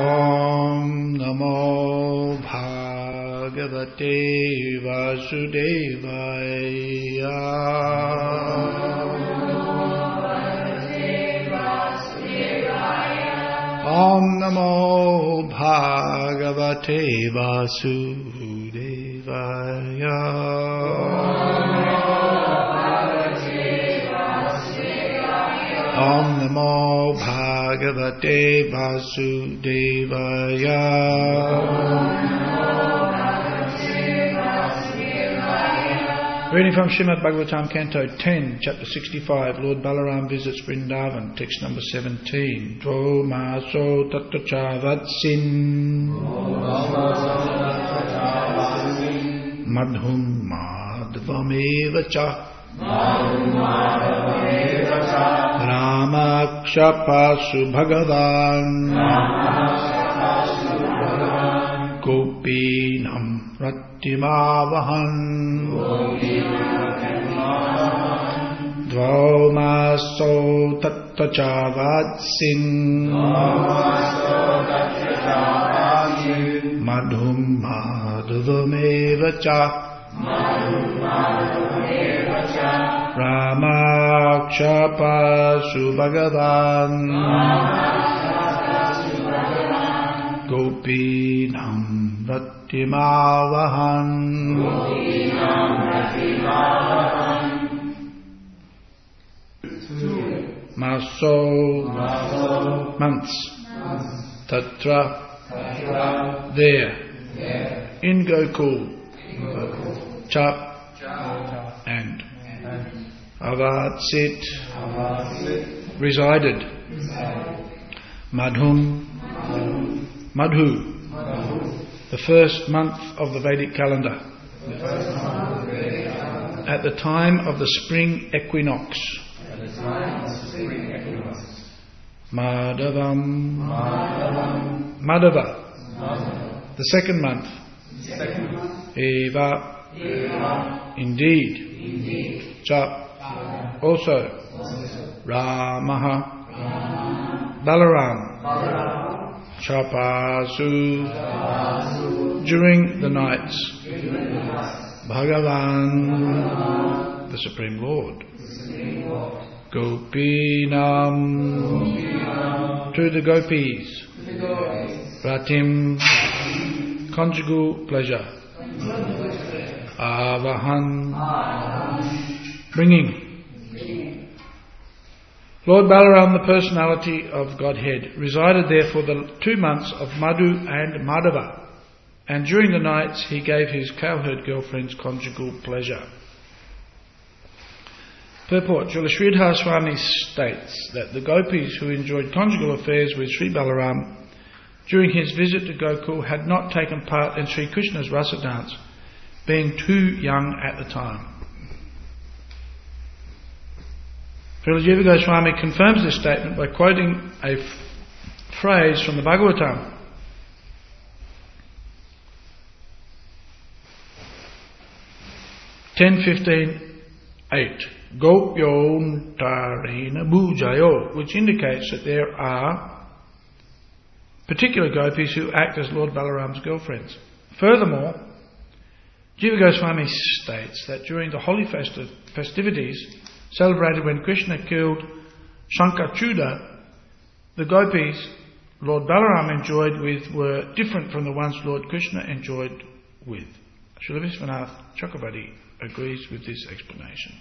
Om Namo Bhagavate Vasudevaya. Om Namo Bhagavate Vasudevaya. Om Namo Bhagavate Vasudevaya. Reading from Srimad Bhagavatam, Canto 10, Chapter 65, Lord Balaram visits Vrindavan, text number 17. Dvo maso tattacha vatsin madhum madhvameva cha Ramakshapasu Bhagavan Gopinam Rattimavahan Dvaumaso Tattachavatsin Madhum Madhuvameva cha Ramakshapasu Bhagavan Gopinam Rattimavahan Maso months Tatra there in Gokul Chap and Avatsit resided Madhum Madhu the first month of the Vedic calendar at the time of the spring equinox. Madhavam Madhava the second month. Eva indeed. Cha also. Ramaha Balaram Chapasu during the nights. Bhagavan the Supreme Lord. Gopinam to the gopis. Ratim conjugal pleasure. Avahan bringing. Lord Balaram, the personality of Godhead, resided there for the 2 months of Madhu and Madhava, and during the nights he gave his cowherd girlfriends conjugal pleasure. Purport. Srila Sridhar Swami states that the gopis who enjoyed conjugal affairs with Sri Balaram during his visit to Gokul had not taken part in Sri Krishna's rasa dance, being too young at the time. Srila Jiva Goswami confirms this statement by quoting a phrase from the Bhagavatam. Gopyom Tarena Bhujayo, which indicates that there are particular gopis who act as Lord Balaram's girlfriends. Furthermore, Jiva Goswami states that during the holy festivities celebrated when Krishna killed Shankachuda, the gopis Lord Balaram enjoyed with were different from the ones Lord Krishna enjoyed with. Srila Vishwanath Chakravarti agrees with this explanation.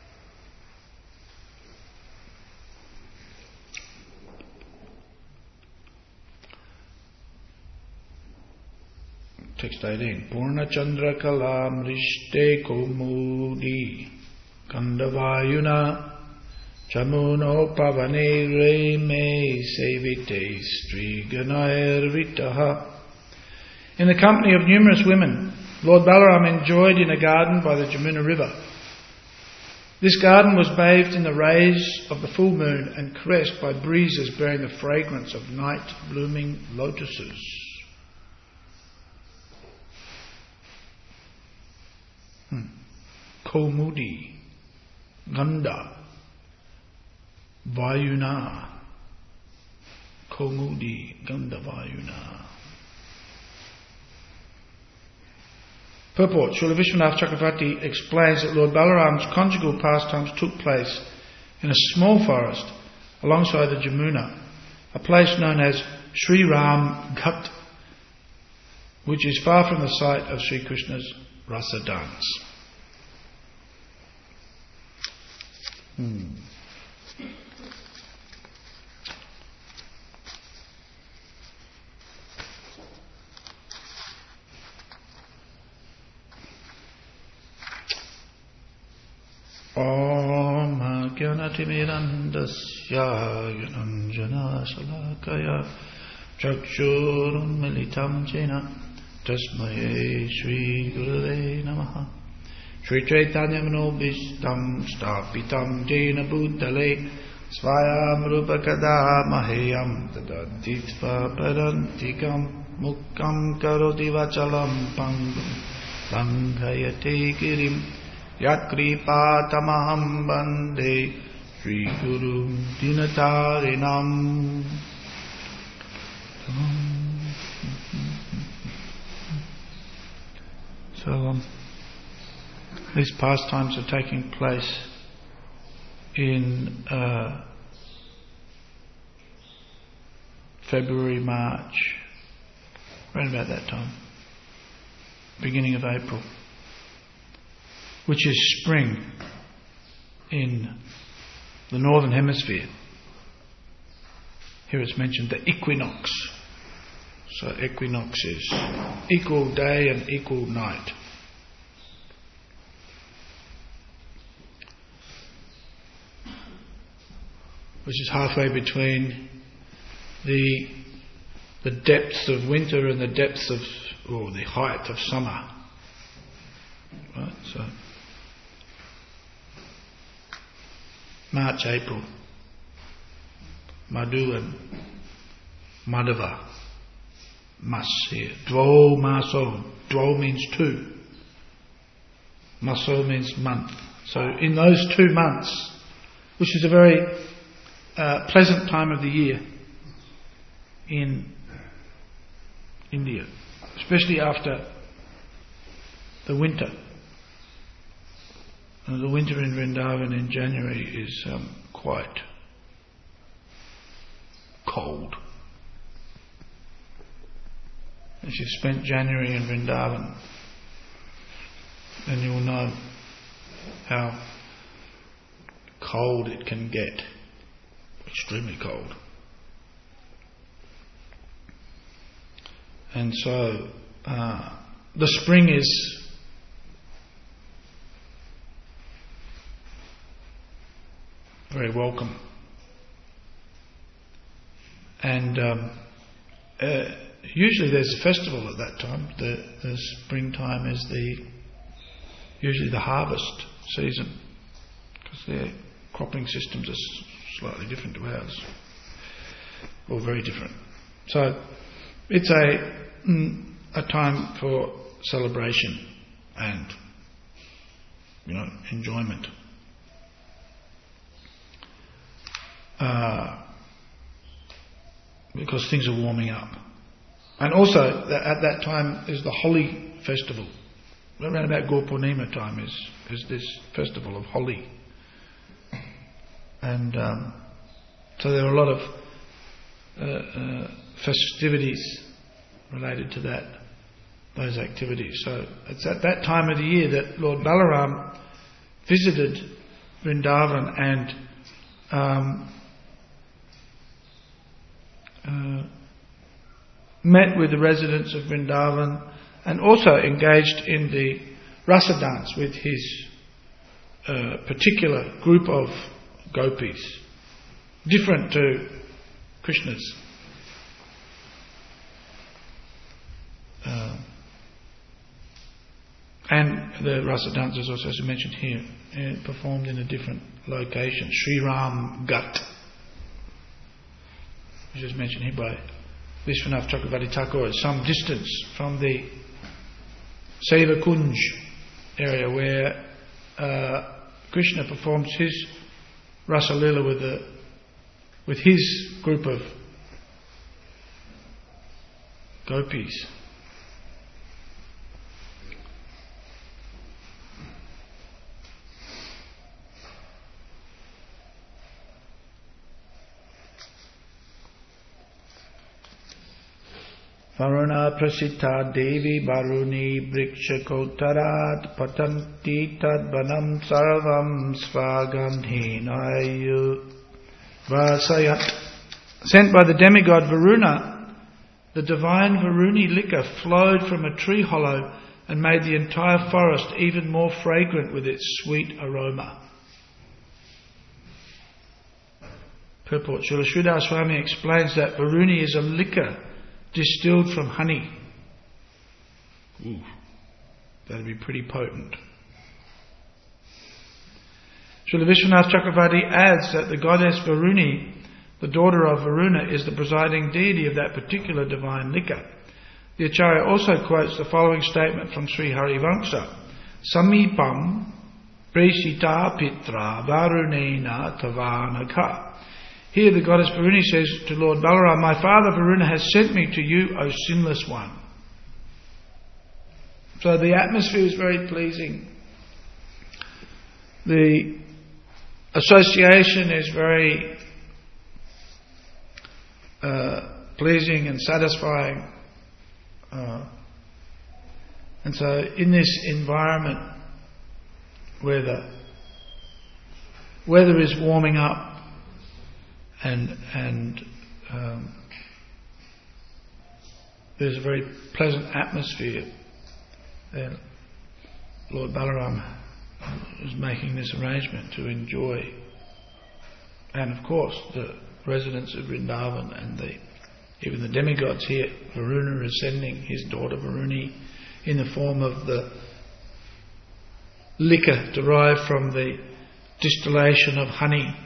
Text 18. Purna Chandra Kalam Rishte Komudi Kandavayuna Chamuno Pavane Reme Sevite Stri Ganair Vitaha. In the company of numerous women, Lord Balaram enjoyed in a garden by the Jamuna River. This garden was bathed in the rays of the full moon and caressed by breezes bearing the fragrance of night-blooming lotuses. Komudi, Ganda, Vayuna, Kongudi Gandhavayuna. Purport. Srila Vishwanath Chakravarti explains that Lord Balaram's conjugal pastimes took place in a small forest alongside the Jamuna, a place known as Sri Ram Ghat, which is far from the site of Sri Krishna's Rasa dance. Om Gyanatimirandasya Gyananjana Salakaya Chakshurum Militam Jena Tasmaye Shri Gurave Namaha. Shri Chaitanya Manobhishtam Stapitam Jena Bhutale Svayam Rupakada Mahayam Tadatitva Parantikam Mukkam Karoti Vachalam Pangam Langhayate Girim Yakripatamaham Bande Shri Guru Dinatarinam. So these pastimes are taking place in February, March, around about that time, beginning of April, which is spring in the northern hemisphere. Here it's mentioned the equinox. So equinox is equal day and equal night. Which is halfway between the depths of winter and the depths of, or the height of summer. Right, so March, April, Madhu and Madhava, Mas here. Dvo Maso. Dvo means two. Maso means month. So in those 2 months, which is a very pleasant time of the year in India, especially after the winter. The winter in Vrindavan in January is quite cold. If you've spent January in Vrindavan, then you'll know how cold it can get. Extremely cold. And so the spring is very welcome. And usually there's a festival at that time. The springtime is usually the harvest season, because their cropping systems are slightly different to ours, or very different. So it's a time for celebration and enjoyment. Because things are warming up. And also, at that time is the Holi festival. Around about Gaur Purnima time is this festival of Holi. And so there are a lot of festivities related to those activities. So it's at that time of the year that Lord Balaram visited Vrindavan and met with the residents of Vrindavan, and also engaged in the rasa dance with his particular group of gopis, different to Krishna's. And the rasa dance is also, as mentioned here, performed in a different location, Sri Ram Ghat, which is mentioned here by Vishwanath Chakravarti Thakur, some distance from the Seva Kunj area where Krishna performs his Rasa Lila with his group of gopis. Varuna prasita devi varuni brikshakotarat patanti tadvanam sarvam svagandhinayu vasayat. Sent by the demigod Varuna, the divine Varuni liquor flowed from a tree hollow and made the entire forest even more fragrant with its sweet aroma. Purport. Srila Sridhar Swami explains that Varuni is a liquor distilled from honey. Ooh, that'd be pretty potent. Srila Vishwanath Chakravarti adds that the goddess Varuni, the daughter of Varuna, is the presiding deity of that particular divine liquor. The Acharya also quotes the following statement from Sri Harivangsha: Samipam Presita Pitra Varunena Tavanaka. Here the goddess Varuni says to Lord Balaram, "My father Varuna has sent me to you, O sinless one." So the atmosphere is very pleasing. The association is very pleasing and satisfying. And so in this environment where the weather is warming up and there's a very pleasant atmosphere, then Lord Balaram is making this arrangement to enjoy. And of course the residents of Vrindavan and even the demigods here, Varuna is sending his daughter Varuni in the form of the liquor derived from the distillation of honey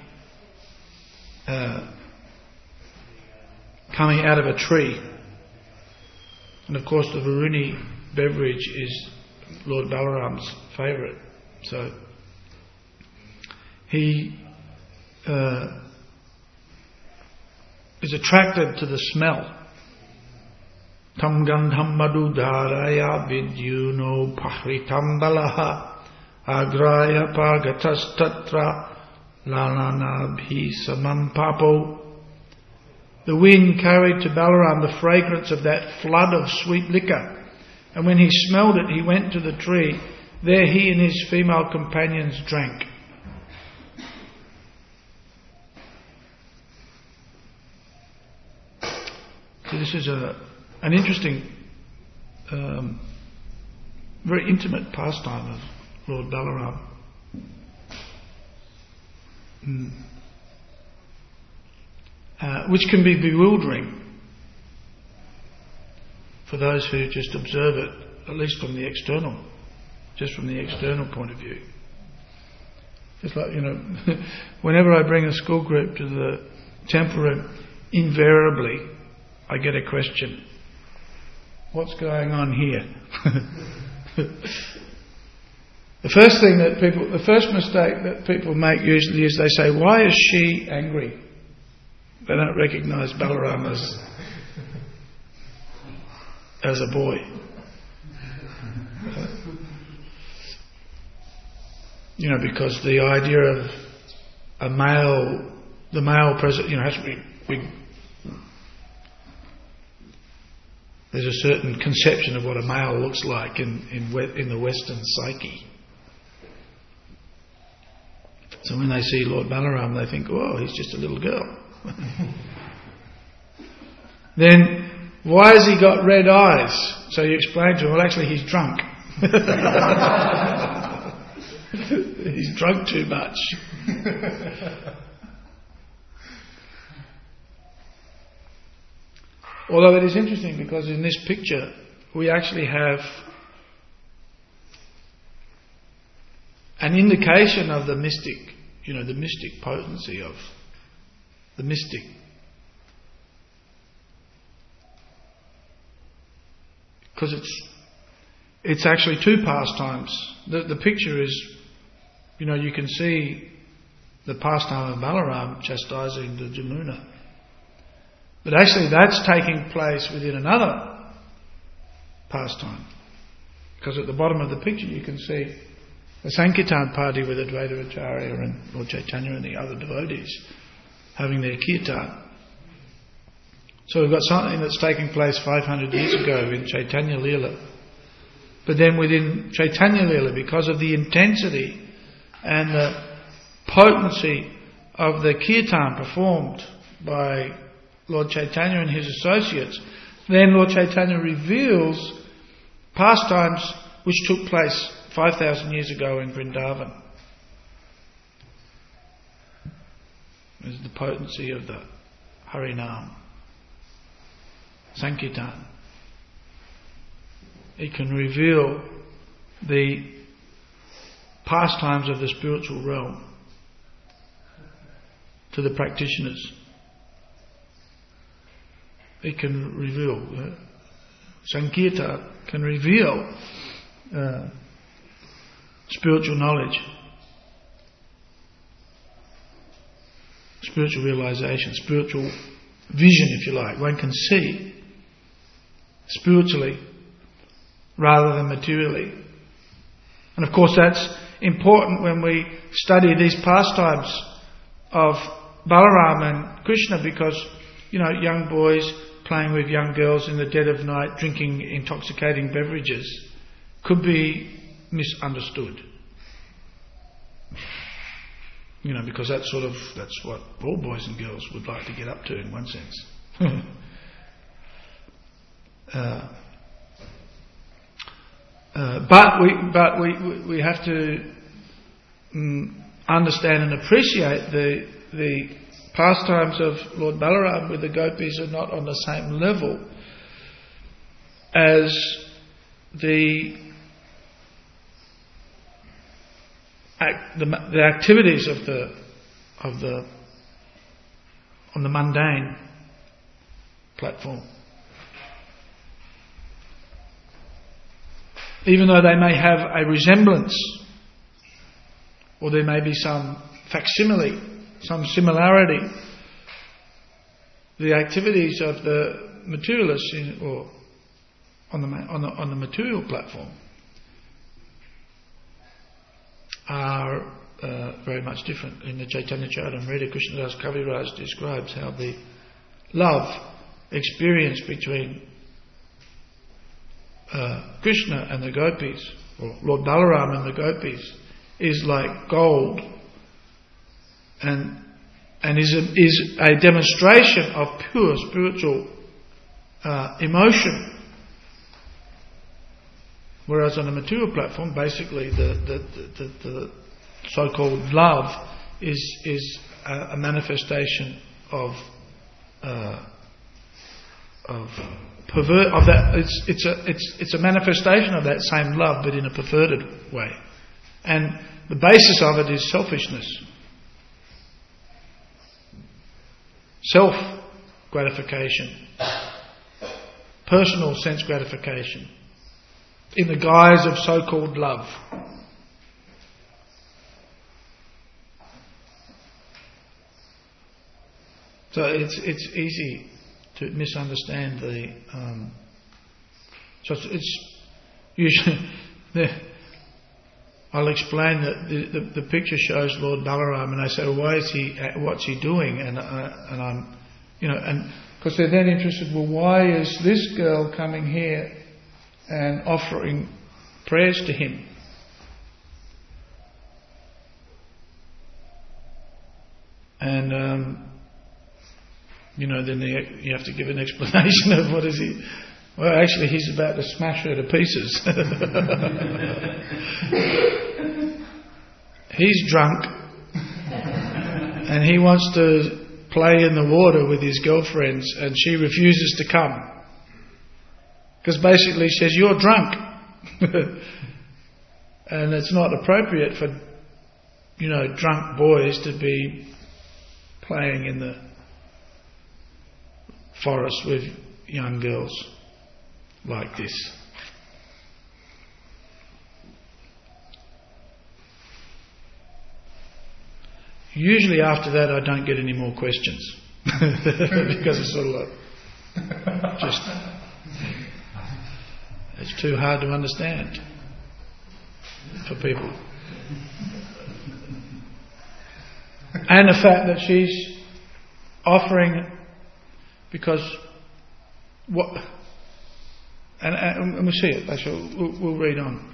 coming out of a tree. And of course the Varuni beverage is Lord Balaram's favourite. So he is attracted to the smell. Tam gandham madhudaraya vidyuno pahritam balaha agraya pagatas tatra lalana samam papo. The wind carried to Balaram the fragrance of that flood of sweet liquor, and when he smelled it, he went to the tree. There he and his female companions drank. So this is an interesting, very intimate pastime of Lord Balaram. Which can be bewildering for those who just observe it, at least from the external point of view. It's like, whenever I bring a school group to the temple room, invariably I get a question: what's going on here? The first mistake that people make usually is they say, "Why is she angry?" They don't recognise Balaram as a boy. Because the idea of the male present, has to be. There's a certain conception of what a male looks like in the Western psyche. So when they see Lord Balaram, they think, "Oh, he's just a little girl." Then, why has he got red eyes? So you explain to him, well, actually he's drunk. He's drunk too much. Although it is interesting because in this picture we actually have an indication of the mystic, the mystic potency of the mystic. Because it's actually two pastimes. The picture is, you can see the pastime of Balaram chastising the Jamuna. But actually that's taking place within another pastime. Because at the bottom of the picture you can see the Sankirtan party with Advaita Acharya and Lord Chaitanya and the other devotees having their kirtan. So we've got something that's taking place 500 years ago in Chaitanya Leela. But then within Chaitanya Leela, because of the intensity and the potency of the kirtan performed by Lord Chaitanya and his associates, then Lord Chaitanya reveals pastimes which took place 5,000 years ago in Vrindavan. This is the potency of the Harinam, Sankirtan. It can reveal the pastimes of the spiritual realm to the practitioners. It can reveal, Sankirtan can reveal spiritual knowledge, spiritual realization, spiritual vision, if you like. One can see spiritually rather than materially. And of course that's important when we study these pastimes of Balaram and Krishna, because, young boys playing with young girls in the dead of night, drinking intoxicating beverages, could be misunderstood. Because that's what all boys and girls would like to get up to in one sense. But we have to understand and appreciate the pastimes of Lord Balaram with the gopis are not on the same level as the activities of the on the mundane platform. Even though they may have a resemblance, or there may be some facsimile, some similarity, the activities of the materialists on the material platform are very much different. In the Chaitanya Charitamrita, Krishnadas Kaviraj describes how the love experience between Krishna and the gopis, or Lord Balaram and the gopis, is like gold, and is a demonstration of pure spiritual emotion. Whereas on a material platform, basically the so-called love is a manifestation of that. It's a manifestation of that same love, but in a perverted way, and the basis of it is selfishness, self gratification, personal sense gratification, in the guise of so-called love. So it's easy to misunderstand the. So it's usually I'll explain that the picture shows Lord Balaram, and I say, well, what's he doing? And I'm, and because they're then interested. Well, why is this girl coming here and offering prayers to him? And then you have to give an explanation of what is he. Well, actually, he's about to smash her to pieces. He's drunk, and he wants to play in the water with his girlfriends, and she refuses to come. Because basically she says, you're drunk. And it's not appropriate for, drunk boys to be playing in the forest with young girls like this. Usually after that I don't get any more questions. Because it's sort of like just It's too hard to understand for people. And the fact that she's offering, because what, and we see it. We'll read on.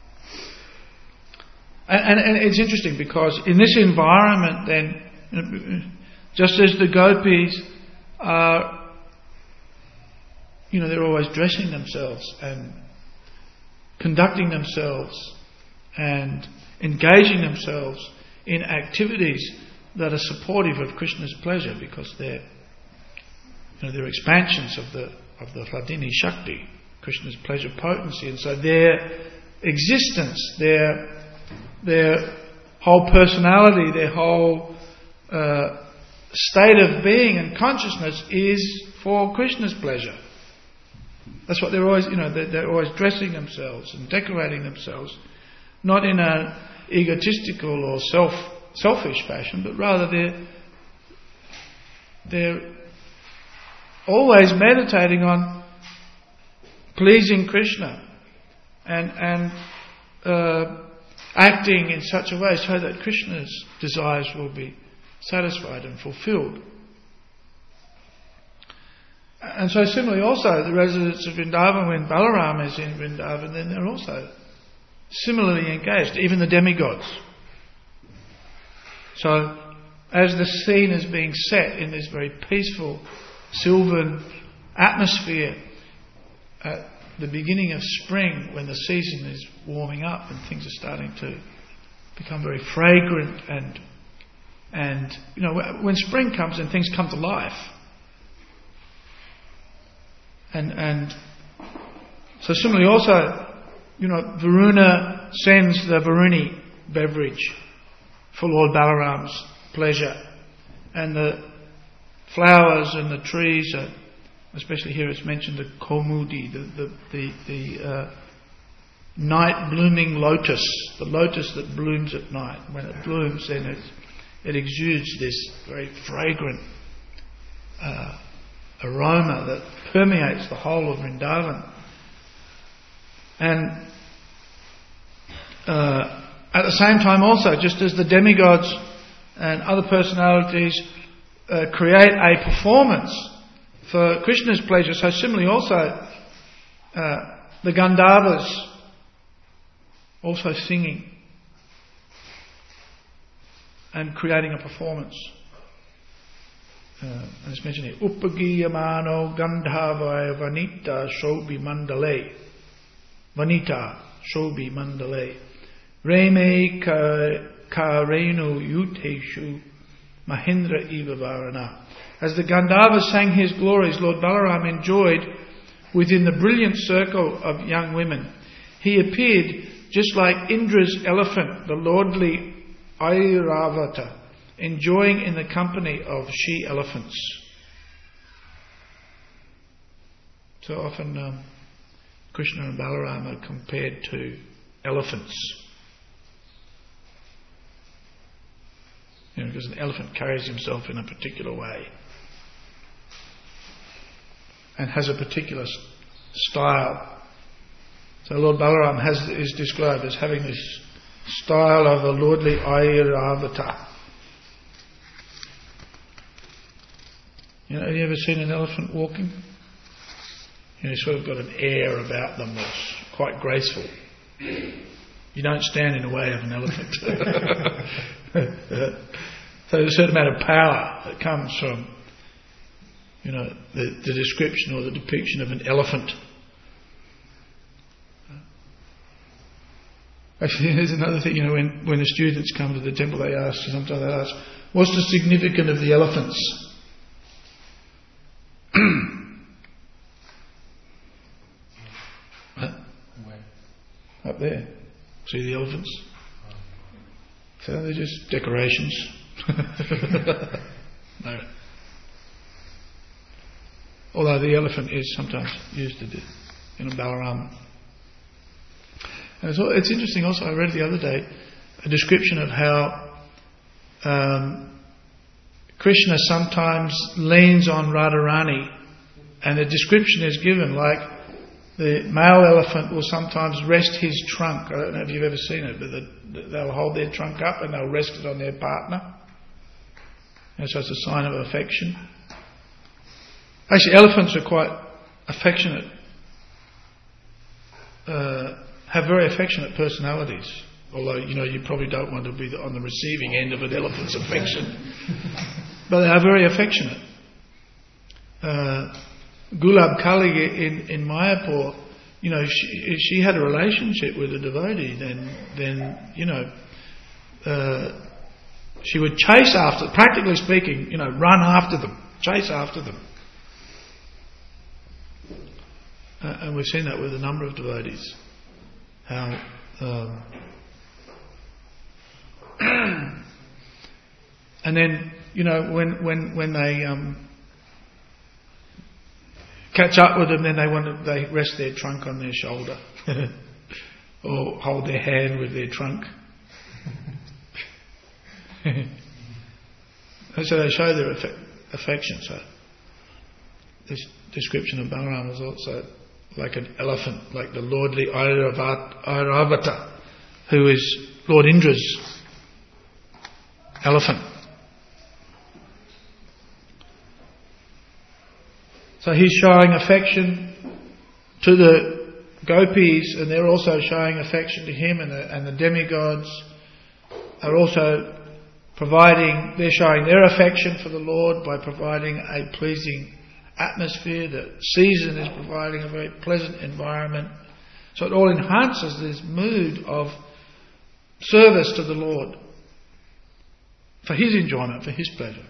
And it's interesting because in this environment, then, just as the gopis are, they're always dressing themselves and conducting themselves and engaging themselves in activities that are supportive of Krishna's pleasure, because they're expansions of the Hladini Shakti, Krishna's pleasure potency, and so their existence, their whole personality, their whole state of being and consciousness is for Krishna's pleasure. That's what they're always, they're always dressing themselves and decorating themselves, not in an egotistical or selfish fashion, but rather they're always meditating on pleasing Krishna and acting in such a way so that Krishna's desires will be satisfied and fulfilled. And so similarly also the residents of Vrindavan, when Balaram is in Vrindavan, then they're also similarly engaged, even the demigods. So as the scene is being set in this very peaceful, sylvan atmosphere at the beginning of spring, when the season is warming up and things are starting to become very fragrant, and when spring comes and things come to life, and so similarly also, Varuna sends the Varuni beverage for Lord Balaram's pleasure, and the flowers and the trees are, especially here it's mentioned the Kaumudi, the night blooming lotus, the lotus that blooms at night. When it blooms, then it exudes this very fragrant aroma that permeates the whole of Vrindavan. And at the same time also, just as the demigods and other personalities create a performance for Krishna's pleasure, so similarly also the Gandharvas also singing and creating a performance. And it's mentioned here, Upagiyamano Gandharvaya Vanita Shobhi Mandale. Vanita Shobhi Mandale. Reme Karenu Yuteshu Mahindra Eva Varana. As the Gandharvas sang his glories, Lord Balaram enjoyed within the brilliant circle of young women. He appeared just like Indra's elephant, the lordly Airavata, enjoying in the company of she-elephants. So often Krishna and Balaram are compared to elephants. Because an elephant carries himself in a particular way and has a particular style. So Lord Balaram is described as having this style of a lordly Airavata. Have you ever seen an elephant walking? He's sort of got an air about them that's quite graceful. You don't stand in the way of an elephant. So there's a certain amount of power that comes from, the description or the depiction of an elephant. Actually, there's another thing, when the students come to the temple, sometimes they ask, what's the significance of the elephants? Up there. See the elephants? So they're just decorations. No. Although the elephant is sometimes used in Balaram. And it's interesting also, I read the other day a description of how Krishna sometimes leans on Radharani, and a description is given like the male elephant will sometimes rest his trunk. I don't know if you've ever seen it, but they'll hold their trunk up and they'll rest it on their partner. And so it's a sign of affection. Actually, elephants are quite affectionate, have very affectionate personalities. Although, you probably don't want to be on the receiving end of an elephant's affection. But they are very affectionate. Gulab Kali in Mayapur, she had a relationship with a devotee, then she would chase after, practically speaking, run after them, chase after them. And we've seen that with a number of devotees. How and then, when they catch up with them, then they rest their trunk on their shoulder or hold their hand with their trunk. And so they show their affection. So this description of Balaram is also like an elephant, like the lordly Airavata, who is Lord Indra's elephant. So he's showing affection to the gopis, and they're also showing affection to him, and the demigods are also they're showing their affection for the Lord by providing a pleasing atmosphere. The season is providing a very pleasant environment. So it all enhances this mood of service to the Lord for His enjoyment, for His pleasure.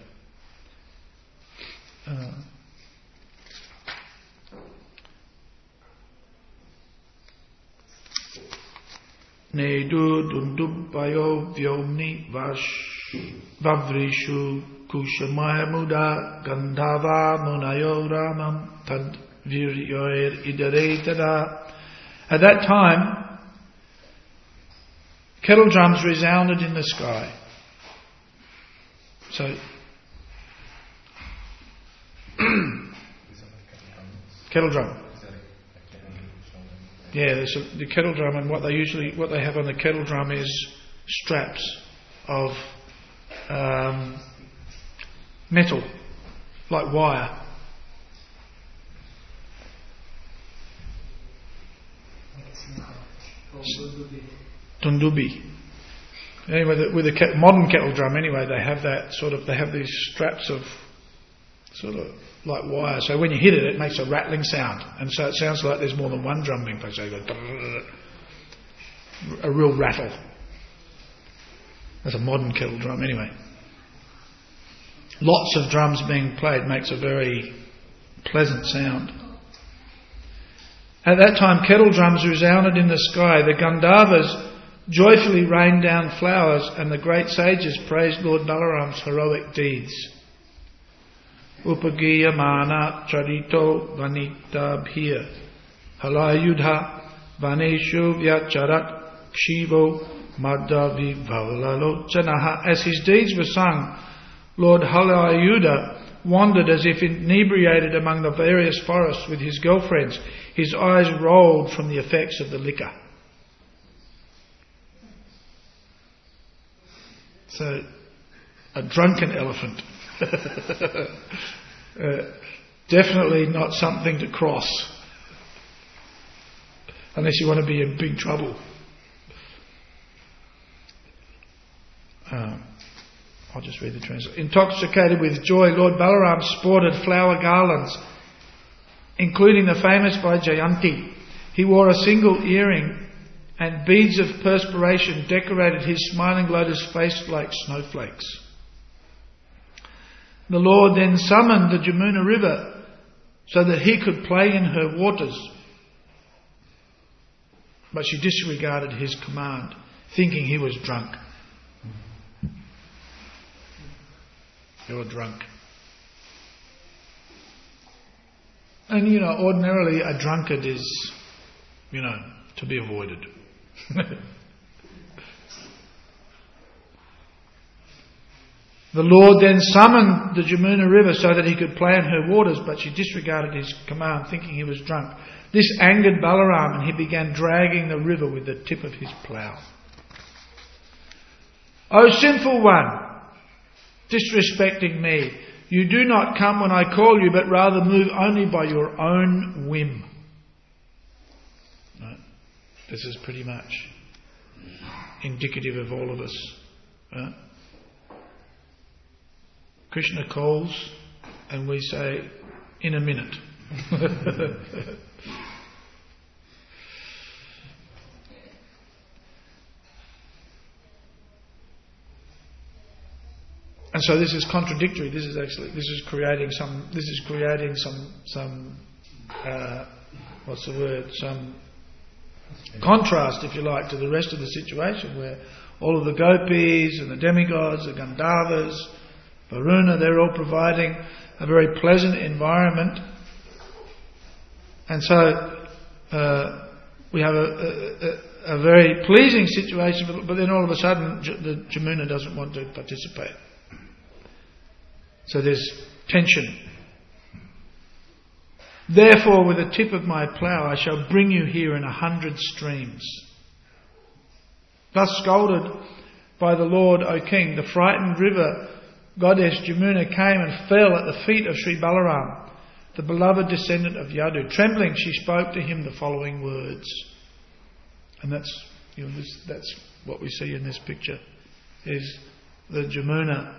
Nedu Dundubbayo Vyomni Vavrishu Kushamaya Muda Gandhava Munayo Ramam Tad Viryoir Idaretada. At that time, kettle drums resounded in the sky. So, kettle drum. Yeah, there's the kettle drum, and what they have on the kettle drum is straps of metal, like wire. Dundubi. Anyway, with a modern kettle drum, anyway, they have these straps of sort of like wire. So when you hit it, it makes a rattling sound, and so it sounds like there's more than one drum being played. So you go a real rattle. That's a modern kettle drum, anyway. Lots of drums being played makes a very pleasant sound. At that time, kettle drums resounded in the sky. The Gandharvas joyfully rained down flowers, and the great sages praised Lord Balaram's heroic deeds. Upagiya mana charito vanita bhiya halayudha vaneshu vyacharat kshivo madhavi bhavalalochanaha. As his deeds were sung, Lord Halayudha wandered as if inebriated among the various forests with his girlfriends. His eyes rolled from the effects of the liquor. So, a drunken elephant. Definitely not something to cross. Unless you want to be in big trouble. I'll just read the translation. Intoxicated with joy, Lord Balaram sported flower garlands, including the famous by Jayanti. He wore a single earring, and beads of perspiration decorated his smiling lotus face like snowflakes. The Lord then summoned the Jamuna river so that he could play in her waters. But she disregarded his command, thinking he was drunk. You're drunk. And ordinarily a drunkard is, to be avoided. The Lord then summoned the Jamuna river so that he could play in her waters, but she disregarded his command, thinking he was drunk. This angered Balaram, and he began dragging the river with the tip of his plough. O sinful one, disrespecting me, you do not come when I call you, but rather move only by your own whim. Right? This is pretty much indicative of all of us. Right? Krishna calls and we say, in a minute. And so this is contradictory. This is creating some contrast, if you like, to the rest of the situation, where all of the gopis and the demigods, the Gandharvas, Varuna, they're all providing a very pleasant environment. And so we have a very pleasing situation, but then all of a sudden the Jamuna doesn't want to participate. So there's tension. Therefore, with the tip of my plough, I shall bring you here in 100 streams. Thus scolded by the Lord, O King, the frightened river goddess Jamuna came and fell at the feet of Sri Balaram, the beloved descendant of Yadu. Trembling, she spoke to him the following words. And that's what we see in this picture, is the Jamuna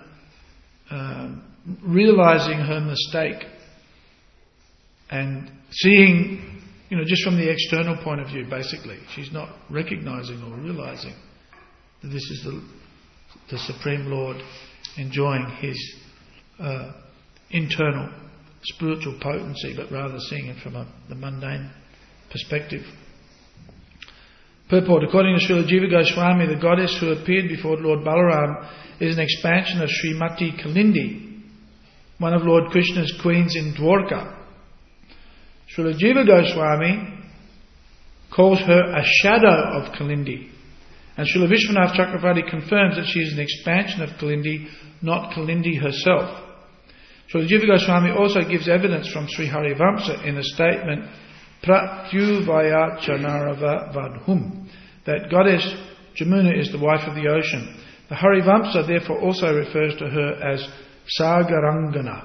realising her mistake and seeing, just from the external point of view, basically. She's not recognising or realising that this is the Supreme Lord enjoying his internal spiritual potency, but rather seeing it from the mundane perspective. Purport. According to Srila Jiva Goswami, the goddess who appeared before Lord Balaram is an expansion of Srimati Kalindi, one of Lord Krishna's queens in Dwarka. Srila Jiva Goswami calls her a shadow of Kalindi, and Srila Vishwanath Chakravarti confirms that she is an expansion of Kalindi, not Kalindi herself. Srila Jiva Goswami also gives evidence from Sri Harivamsa in the statement Pratyuvaya Chanarava Vadhum, that goddess Jamuna is the wife of the ocean. The Harivamsa therefore also refers to her as Sagarangana.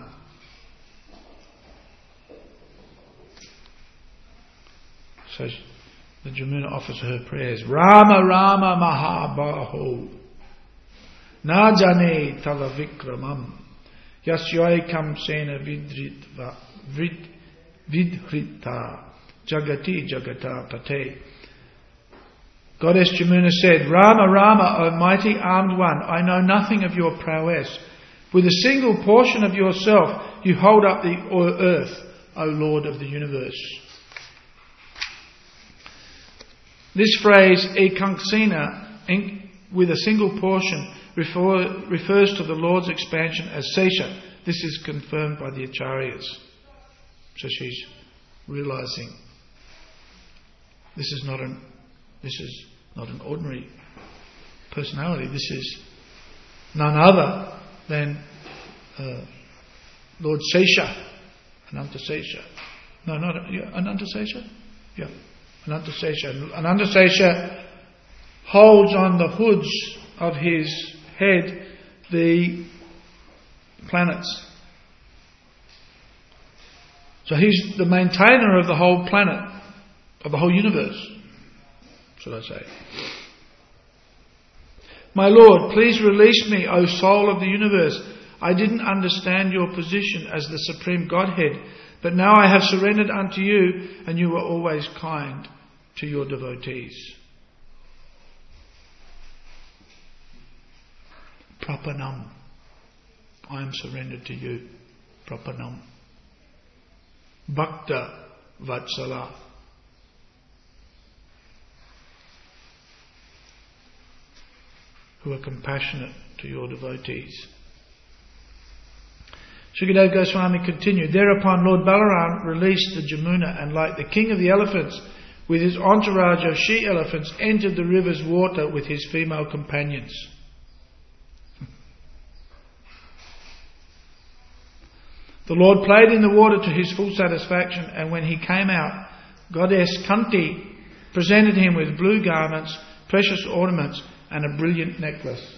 So the Jamuna offers her prayers. Rama Rama Mahabaho Najane Tava Vikramam Yasyoikam Sena Vidhrita Jagati Jagata Pate. Goddess Jamuna said, Rama Rama, O mighty armed one, I know nothing of your prowess. With a single portion of yourself you hold up the earth, O Lord of the universe. This phrase, ekanksena, with a single portion, refers to the Lord's expansion as Sesha. This is confirmed by the Acharyas. So she's realising this is not an ordinary personality. This is none other than Lord Sesha, Ananta Sesha. No, not Ananta Sesha. Yeah, Ananta Sesha. Ananta Sesha holds on the hoods of his head the planets. So he's the maintainer of the whole planet, of the whole universe, should I say. My Lord, please release me, O soul of the universe. I didn't understand your position as the Supreme Godhead, but now I have surrendered unto you, and you were always kind to your devotees. Prapanam. I am surrendered to you. Prapanam. Bhakta Vatsala. Who are compassionate to your devotees. Sukadeva Goswami continued, thereupon Lord Balaram released the Jamuna and, like the king of the elephants, with his entourage of she-elephants, entered the river's water with his female companions. The Lord played in the water to his full satisfaction, and when he came out, Goddess Kanti presented him with blue garments, precious ornaments, and a brilliant necklace.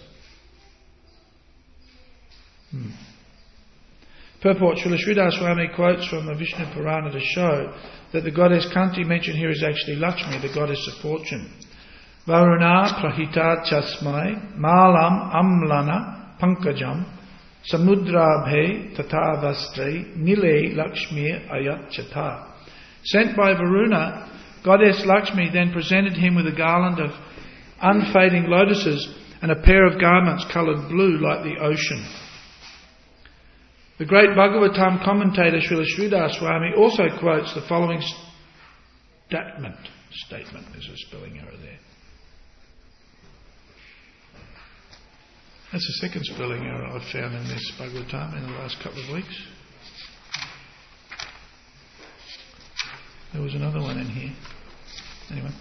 Purport: Srila Sridhar Swami quotes from the Vishnu Purana to show that the goddess Kanti mentioned here is actually Lakshmi, the goddess of fortune. Varuna prahita chasmai malam amlana pankajam samudrabhe tata vastre nile lakshmi ayachata. Sent by Varuna, goddess Lakshmi then presented him with a garland of unfading lotuses and a pair of garments coloured blue like the ocean. The great Bhagavatam commentator Srila Sridhar Swami also quotes the following statement. There's a spelling error there. That's the second spelling error I've found in this Bhagavatam in the last couple of weeks. There was another one in here. Anyway.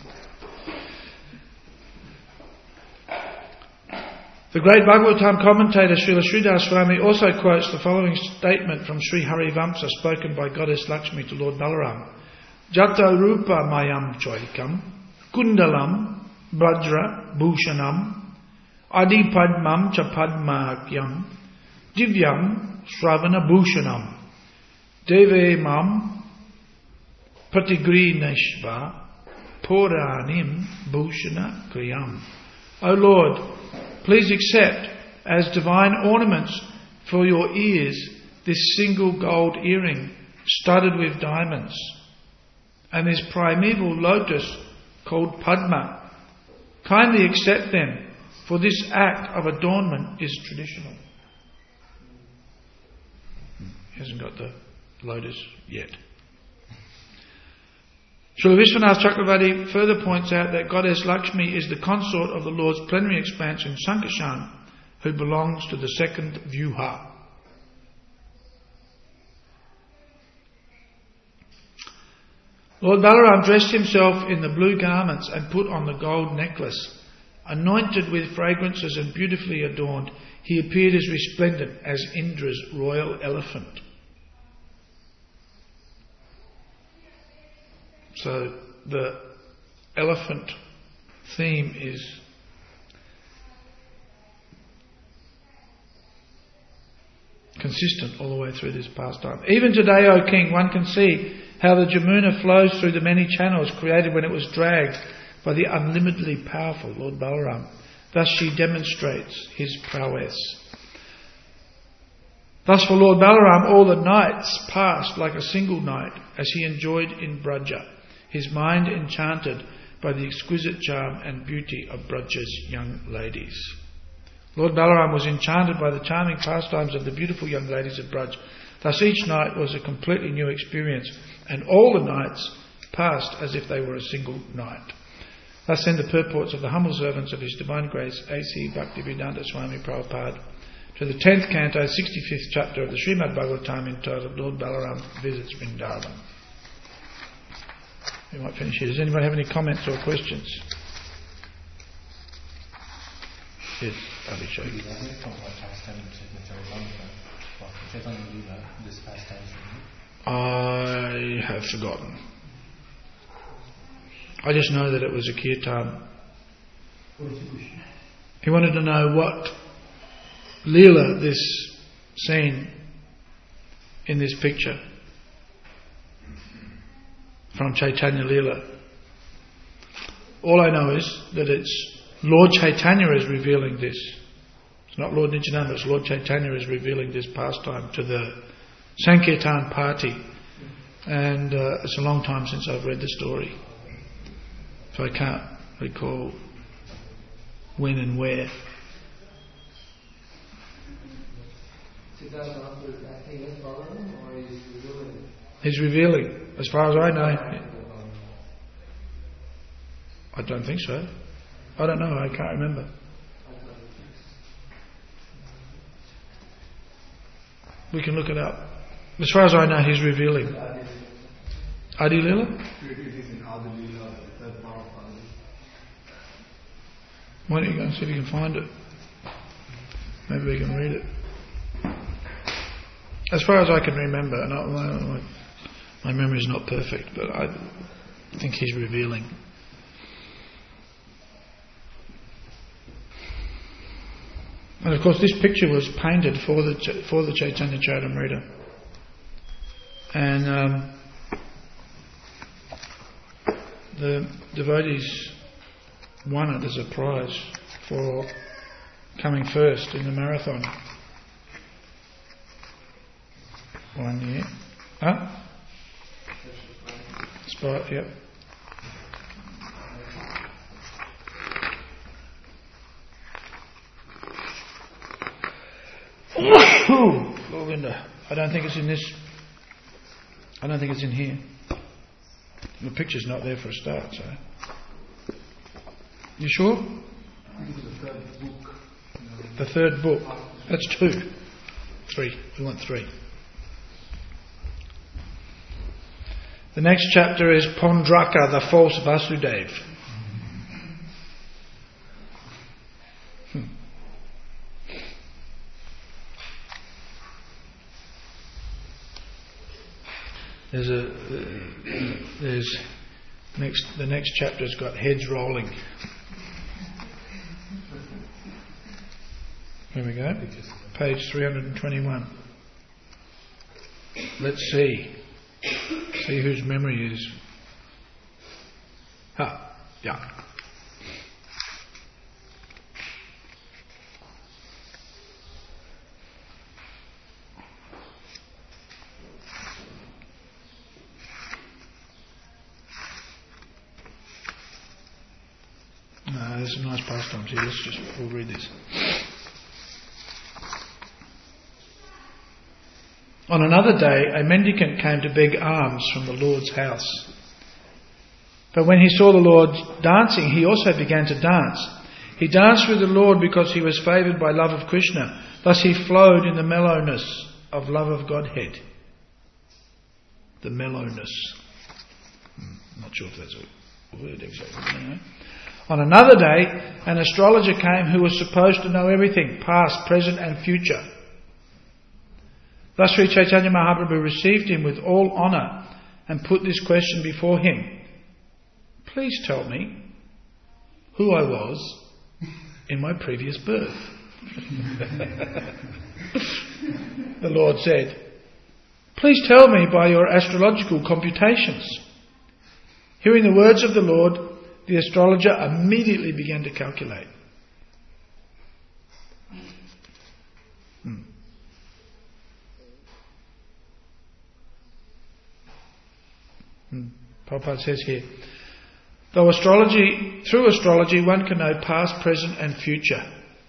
The great Bhagavatam commentator Srila Sridhar Swami also quotes the following statement from Sri Harivamsa spoken by Goddess Lakshmi to Lord Balaram. Jata rupa mayam choikam kundalam bhadra bhushanam adi padmam cha padmakyam divyam sravana bhushanam deve mam pratigrineshva puranim bhushana kriyam. O Lord, please accept as divine ornaments for your ears this single gold earring studded with diamonds and this primeval lotus called Padma. Kindly accept them, for this act of adornment is traditional. He hasn't got the lotus yet. Srila Vishwanath Chakravarti further points out that Goddess Lakshmi is the consort of the Lord's plenary expansion Sankarshan, who belongs to the second Vyuha. Lord Balaram dressed himself in the blue garments and put on the gold necklace. Anointed with fragrances and beautifully adorned, he appeared as resplendent as Indra's royal elephant. So the elephant theme is consistent all the way through this pastime. Even today, O King, one can see how the Jamuna flows through the many channels created when it was dragged by the unlimitedly powerful Lord Balaram. Thus she demonstrates his prowess. Thus for Lord Balaram all the nights passed like a single night as he enjoyed in Braja, his mind enchanted by the exquisite charm and beauty of Braja's young ladies. Lord Balaram was enchanted by the charming pastimes of the beautiful young ladies of Braj. Thus each night was a completely new experience, and all the nights passed as if they were a single night. Thus end the purports of the humble servants of His Divine Grace A.C. Bhaktivedanta Swami Prabhupada to the 10th canto, 65th chapter of the Srimad Bhagavatam entitled Lord Balaram Visits Vrindavan. We might finish here. Does anybody have any comments or questions? Yes, Abhishek. I have forgotten. I just know that it was a kirtan. He wanted to know what Leela this scene in this picture from Chaitanya Leela. All I know is that it's Lord Chaitanya is revealing this. It's not Lord Nityananda, it's Lord Chaitanya is revealing this pastime to the Sankirtan party. And it's a long time since I've read the story, so I can't recall when and where. He's revealing, as far as I know. I don't think so. I don't know, I can't remember. We can look it up. As far as I know, he's revealing. Adi Leela? Why don't you go and see if you can find it? Maybe we can read it. As far as I can remember, and my memory is not perfect, but I think he's revealing. And of course, this picture was painted for the Chaitanya Charitamrita, and the devotees won it as a prize for coming first in the marathon. 1 year. Huh? Spot, yep. Linda, I don't think it's in this. I don't think it's in here. The picture's not there for a start, so. You sure? I think it's the third book. The third book. That's 2. 3. We want 3. The next chapter is Pondraka, the false Vasudev. The next chapter's got heads rolling. Here we go. Page 321. Let's see. See whose memory is. Yeah. There's some nice pastimes here. We'll read this. On another day, a mendicant came to beg alms from the Lord's house. But when he saw the Lord dancing, he also began to dance. He danced with the Lord because he was favoured by love of Krishna. Thus he flowed in the mellowness of love of Godhead. The mellowness. Not sure if that's a word exactly. No. On another day, an astrologer came who was supposed to know everything, past, present and future. Thus Sri Chaitanya Mahaprabhu received him with all honour and put this question before him. Please tell me who I was in my previous birth. The Lord said, please tell me by your astrological computations. Hearing the words of the Lord, the astrologer immediately began to calculate. Prabhupada says here, through astrology one can know past, present and future.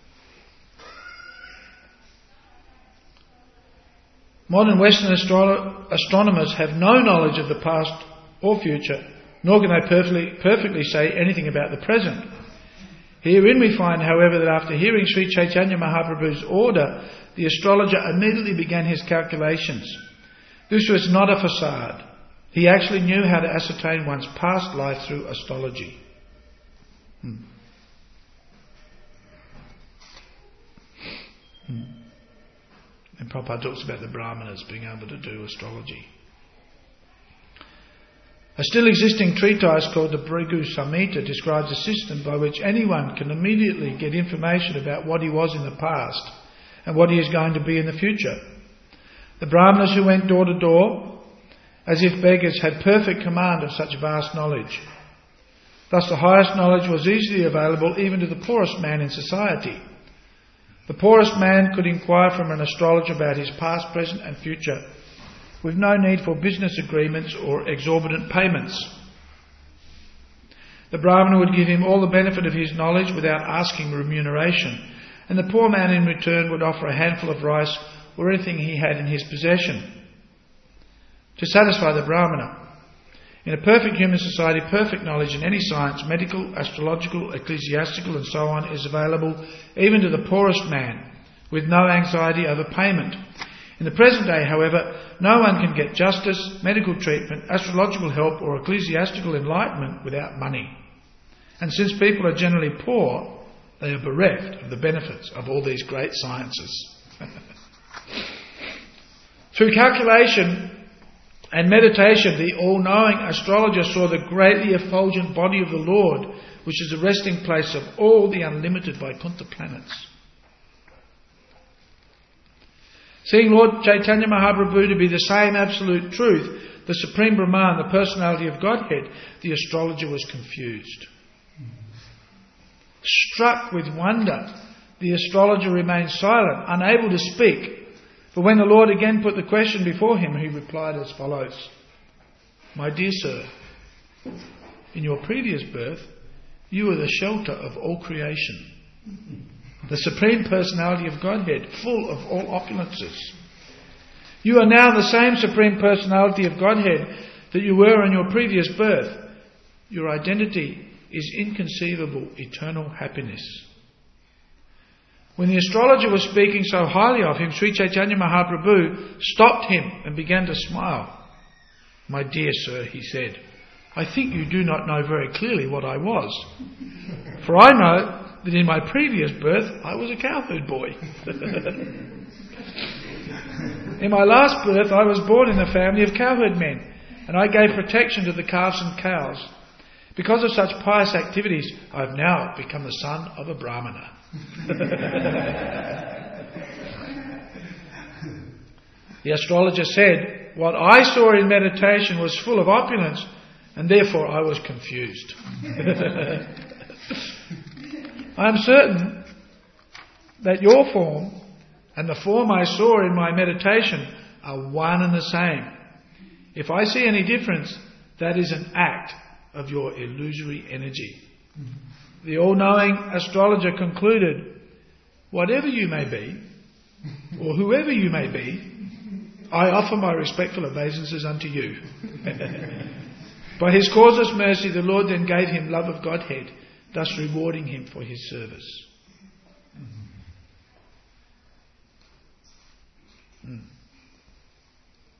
Modern Western astronomers have no knowledge of the past or future, nor can they perfectly say anything about the present. Herein we find, however, that after hearing Sri Chaitanya Mahaprabhu's order, the astrologer immediately began his calculations. This was not a facade. He actually knew how to ascertain one's past life through astrology. And Prabhupada talks about the Brahmanas being able to do astrology. A still existing treatise called the Bhrigu Samhita describes a system by which anyone can immediately get information about what he was in the past and what he is going to be in the future. The Brahmanas who went door to door, as if beggars, had perfect command of such vast knowledge. Thus the highest knowledge was easily available even to the poorest man in society. The poorest man could inquire from an astrologer about his past, present and future, with no need for business agreements or exorbitant payments. The Brahmana would give him all the benefit of his knowledge without asking remuneration, and the poor man in return would offer a handful of rice or anything he had in his possession to satisfy the Brahmana. In a perfect human society, perfect knowledge in any science, medical, astrological, ecclesiastical and so on, is available even to the poorest man, with no anxiety over payment. In the present day, however, no one can get justice, medical treatment, astrological help or ecclesiastical enlightenment without money. And since people are generally poor, they are bereft of the benefits of all these great sciences. Through calculation and meditation, the all-knowing astrologer saw the greatly effulgent body of the Lord, which is the resting place of all the unlimited Vaikuntha planets. Seeing Lord Chaitanya Mahaprabhu to be the same absolute truth, the Supreme Brahman, the personality of Godhead, the astrologer was confused. Struck with wonder, the astrologer remained silent, unable to speak. But when the Lord again put the question before him, he replied as follows: "My dear sir, in your previous birth, you were the shelter of all creation, the Supreme Personality of Godhead, full of all opulences. You are now the same Supreme Personality of Godhead that you were in your previous birth. Your identity is inconceivable, eternal happiness." When the astrologer was speaking so highly of him, Sri Chaitanya Mahaprabhu stopped him and began to smile. "My dear sir," he said, "I think you do not know very clearly what I was. For I know that in my previous birth I was a cowherd boy. In my last birth I was born in a family of cowherd men, and I gave protection to the calves and cows. Because of such pious activities, I have now become the son of a Brahmana." The astrologer said, "What I saw in meditation was full of opulence, and therefore I was confused. I am certain that your form and the form I saw in my meditation are one and the same. If I see any difference, that is an act of your illusory energy." The all-knowing astrologer concluded, "Whatever you may be, or whoever you may be, I offer my respectful obeisances unto you." By his causeless mercy, the Lord then gave him love of Godhead, thus rewarding him for his service.